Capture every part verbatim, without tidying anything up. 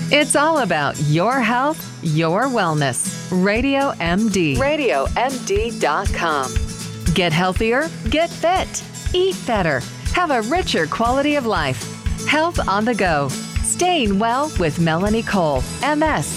It's all about your health, your wellness. Radio M D. radio M D dot com. Get healthier, get fit, eat better, have a richer quality of life. Health on the go. Staying well with Melanie Cole, M S.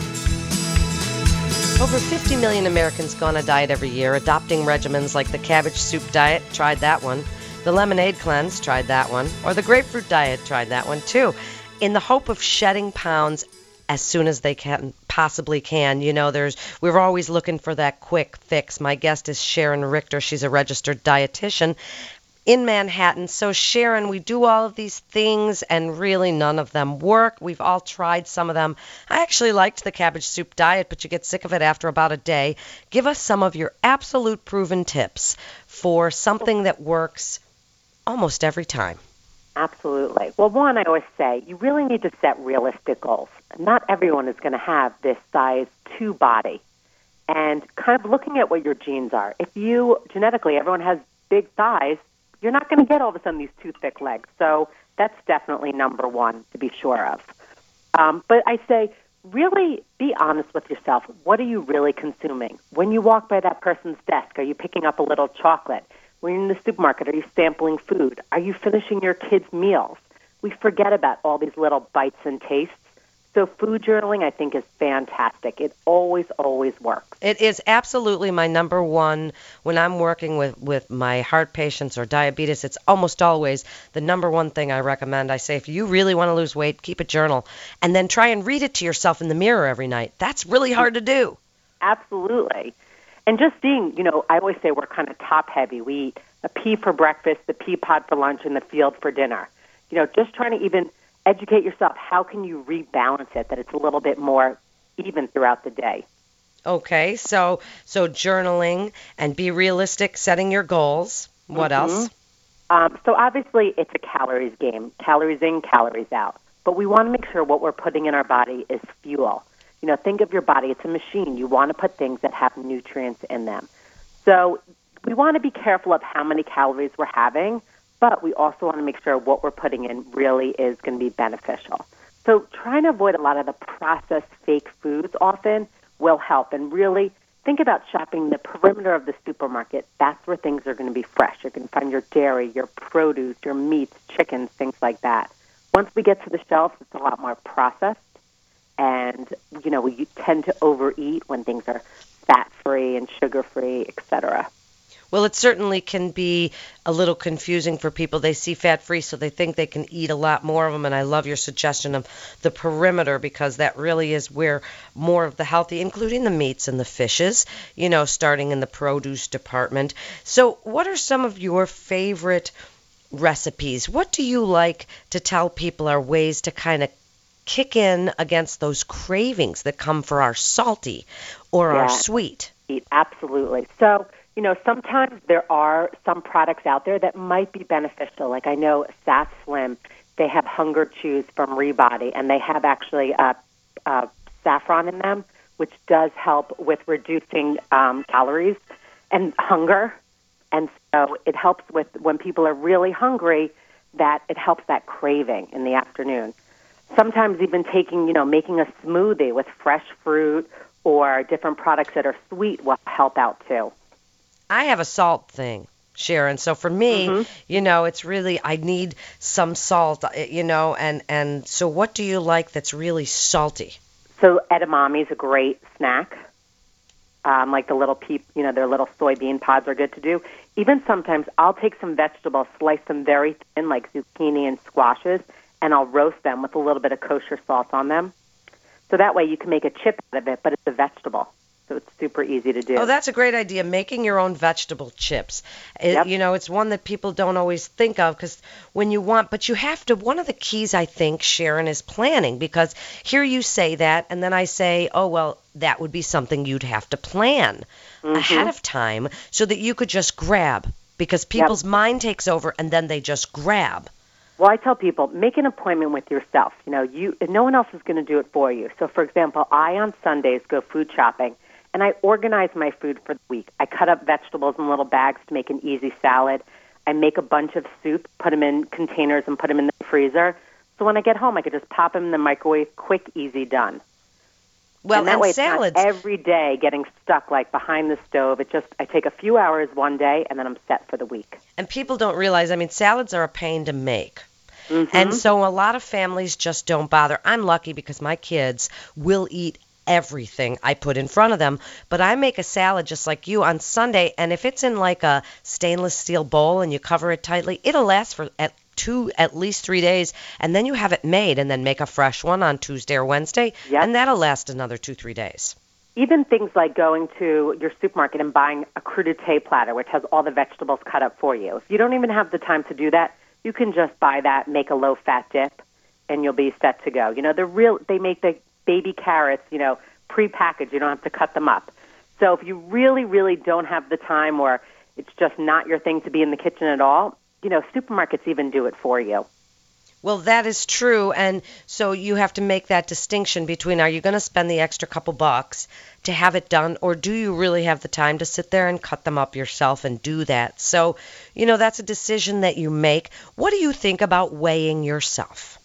Over fifty million Americans go on a diet every year, adopting regimens like the cabbage soup diet, tried that one. The lemonade cleanse, tried that one. Or the grapefruit diet, tried that one too. In the hope of shedding pounds as soon as they can possibly can. You know, there's we're always looking for that quick fix. My guest is Sharon Richter. She's a registered dietitian in Manhattan. So Sharon, we do all of these things and really none of them work. We've all tried some of them. I actually liked the cabbage soup diet, but you get sick of it after about a day. Give us some of your absolute proven tips for something that works almost every time. Absolutely. Well, one, I always say, you really need to set realistic goals. Not everyone is going to have this size two body. And kind of looking at what your genes are. If you, genetically, everyone has big thighs, you're not going to get all of a sudden these two thick legs. So that's definitely number one to be sure of. Um, but I say, really be honest with yourself. What are you really consuming? When you walk by that person's desk, are you picking up a little chocolate? When you're in the supermarket, are you sampling food? Are you finishing your kids' meals? We forget about all these little bites and tastes. So food journaling, I think, is fantastic. It always, always works. It is absolutely my number one. When I'm working with, with my heart patients or diabetes, it's almost always the number one thing I recommend. I say, if you really want to lose weight, keep a journal. And then try and read it to yourself in the mirror every night. That's really hard to do. Absolutely. And just seeing, you know, I always say we're kind of top-heavy. We eat a pea for breakfast, the pea pod for lunch, and the field for dinner. You know, just trying to even educate yourself, how can you rebalance it that it's a little bit more even throughout the day? Okay, so so journaling and be realistic, setting your goals. What mm-hmm. else? Um, so obviously it's a calories game, calories in, calories out. But we want to make sure what we're putting in our body is fuel. You know, think of your body. It's a machine. You want to put things that have nutrients in them. So we want to be careful of how many calories we're having, but we also want to make sure what we're putting in really is going to be beneficial. So trying to avoid a lot of the processed fake foods often will help. And really think about shopping the perimeter of the supermarket. That's where things are going to be fresh. You're going to find your dairy, your produce, your meats, chickens, things like that. Once we get to the shelves, it's a lot more processed. And, you know, we tend to overeat when things are fat-free and sugar-free, et cetera. Well, it certainly can be a little confusing for people. They see fat-free, so they think they can eat a lot more of them. And I love your suggestion of the perimeter, because that really is where more of the healthy, including the meats and the fishes, you know, starting in the produce department. So what are some of your favorite recipes? What do you like to tell people are ways to kind of kick in against those cravings that come for our salty or yeah, our sweet? Absolutely. So, you know, sometimes there are some products out there that might be beneficial. Like I know Sass Slim, they have Hunger Chews from Rebody, and they have actually uh, uh, saffron in them, which does help with reducing um, calories and hunger. And so it helps with when people are really hungry, that it helps that craving in the afternoon. Sometimes even taking, you know, making a smoothie with fresh fruit or different products that are sweet will help out too. I have a salt thing, Sharon. So for me, mm-hmm. you know, it's really, I need some salt, you know, and, and so what do you like that's really salty? So edamame is a great snack. Um, like the little peep, you know, their little soybean pods are good to do. Even sometimes I'll take some vegetables, slice them very thin, like zucchini and squashes, and I'll roast them with a little bit of kosher sauce on them. So that way you can make a chip out of it, but it's a vegetable. So it's super easy to do. Oh, that's a great idea, making your own vegetable chips. It, yep. You know, it's one that people don't always think of, because when you want, but you have to, one of the keys, I think, Sharon, is planning, because here you say that, and then I say, oh, well, that would be something you'd have to plan mm-hmm. ahead of time so that you could just grab, because people's yep. mind takes over, and then they just grab. Well, I tell people, make an appointment with yourself. You know, you no one else is going to do it for you. So, for example, I, on Sundays, go food shopping, and I organize my food for the week. I cut up vegetables in little bags to make an easy salad. I make a bunch of soup, put them in containers, and put them in the freezer. So when I get home, I could just pop them in the microwave, quick, easy, done. Well, and that and way salads. It's not every day getting stuck like behind the stove. It just, I take a few hours one day, and then I'm set for the week. And people don't realize, I mean, salads are a pain to make. Mm-hmm. And so a lot of families just don't bother. I'm lucky because my kids will eat everything I put in front of them, but I make a salad just like you on Sunday, and if it's in like a stainless steel bowl and you cover it tightly, it'll last for at two, at least three days, and then you have it made and then make a fresh one on Tuesday or Wednesday, yep. and that'll last another two, three days. Even things like going to your supermarket and buying a crudité platter, which has all the vegetables cut up for you. If you don't even have the time to do that, you can just buy that, make a low-fat dip, and you'll be set to go. You know, they're real. They make the baby carrots, you know, pre-packaged. You don't have to cut them up. So if you really, really don't have the time, or it's just not your thing to be in the kitchen at all, you know, supermarkets even do it for you. Well, that is true, and so you have to make that distinction between, are you going to spend the extra couple bucks to have it done, or do you really have the time to sit there and cut them up yourself and do that? So, you know, that's a decision that you make. What do you think about weighing yourself?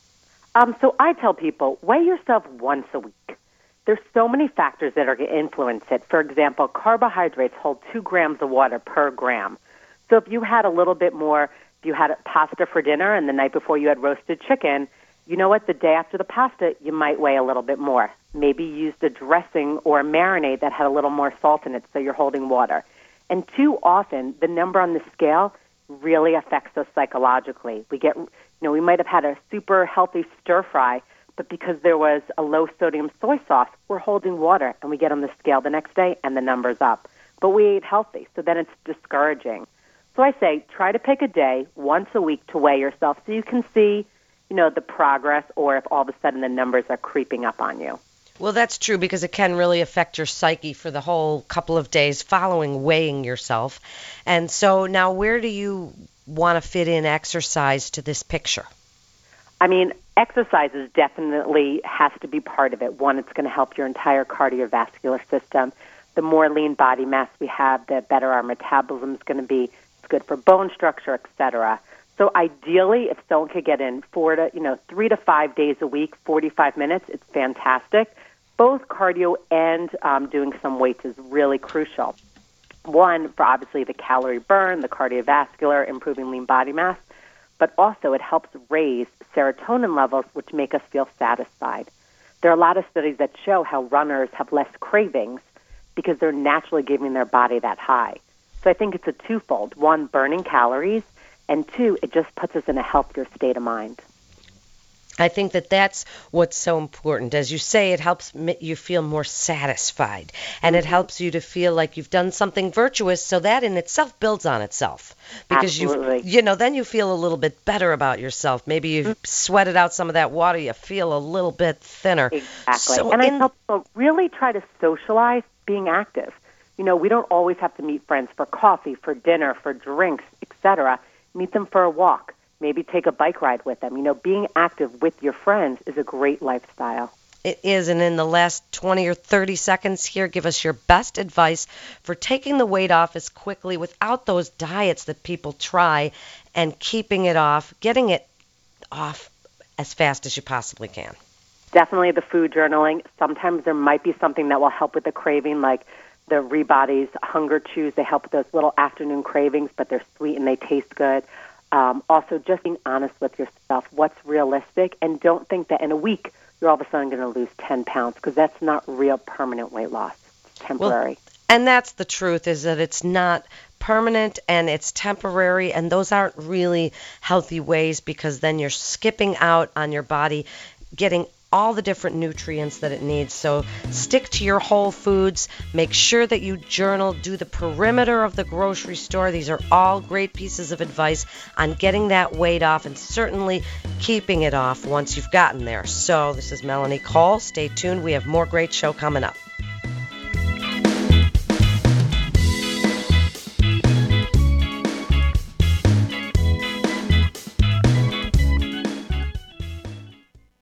Um, so I tell people, weigh yourself once a week. There's so many factors that are going to influence it. For example, carbohydrates hold two grams of water per gram. So if you had a little bit more, if you had pasta for dinner and the night before you had roasted chicken, you know what? The day after the pasta, you might weigh a little bit more. Maybe use the dressing or a marinade that had a little more salt in it so you're holding water. And too often, the number on the scale really affects us psychologically. We get, you know, we might have had a super healthy stir fry, but because there was a low sodium soy sauce, we're holding water, and we get on the scale the next day and the number's up. But we ate healthy, so then it's discouraging. So I say try to pick a day once a week to weigh yourself so you can see, you know, the progress, or if all of a sudden the numbers are creeping up on you. Well, that's true, because it can really affect your psyche for the whole couple of days following weighing yourself. And so now, where do you want to fit in exercise to this picture? I mean, exercise is definitely has to be part of it. One, it's going to help your entire cardiovascular system. The more lean body mass we have, the better our metabolism is going to be. It's good for bone structure, et cetera. So ideally, if someone could get in four to, you know, three to five days a week, forty-five minutes, it's fantastic. Both cardio and um, doing some weights is really crucial. One, for obviously the calorie burn, the cardiovascular, improving lean body mass, but also it helps raise serotonin levels, which make us feel satisfied. There are a lot of studies that show how runners have less cravings because they're naturally giving their body that high. So I think it's a twofold. One, burning calories, and two, it just puts us in a healthier state of mind. I think that that's what's so important. As you say, it helps you feel more satisfied, and it helps you to feel like you've done something virtuous, so that in itself builds on itself. Because Absolutely. you you know, then you feel a little bit better about yourself. Maybe you've mm-hmm. sweated out some of that water, you feel a little bit thinner. Exactly. So and in, I tell people, really try to socialize being active. You know, we don't always have to meet friends for coffee, for dinner, for drinks, et cetera. Meet them for a walk. Maybe take a bike ride with them. You know, being active with your friends is a great lifestyle. It is, and in the last twenty or thirty seconds here, give us your best advice for taking the weight off as quickly without those diets that people try, and keeping it off, getting it off as fast as you possibly can. Definitely the food journaling. Sometimes there might be something that will help with the craving, like the Reebody's Hunger Chews. They help with those little afternoon cravings, but they're sweet and they taste good. Um, also, just being honest with yourself, what's realistic, and don't think that in a week you're all of a sudden going to lose ten pounds, because that's not real permanent weight loss. It's temporary. Well, and that's the truth, is that it's not permanent and it's temporary, and those aren't really healthy ways, because then you're skipping out on your body getting all the different nutrients that it needs. So stick to your whole foods. Make sure that you journal. Do the perimeter of the grocery store. These are all great pieces of advice on getting that weight off, and certainly keeping it off once you've gotten there. So this is Melanie Cole. Stay tuned. We have more great show coming up.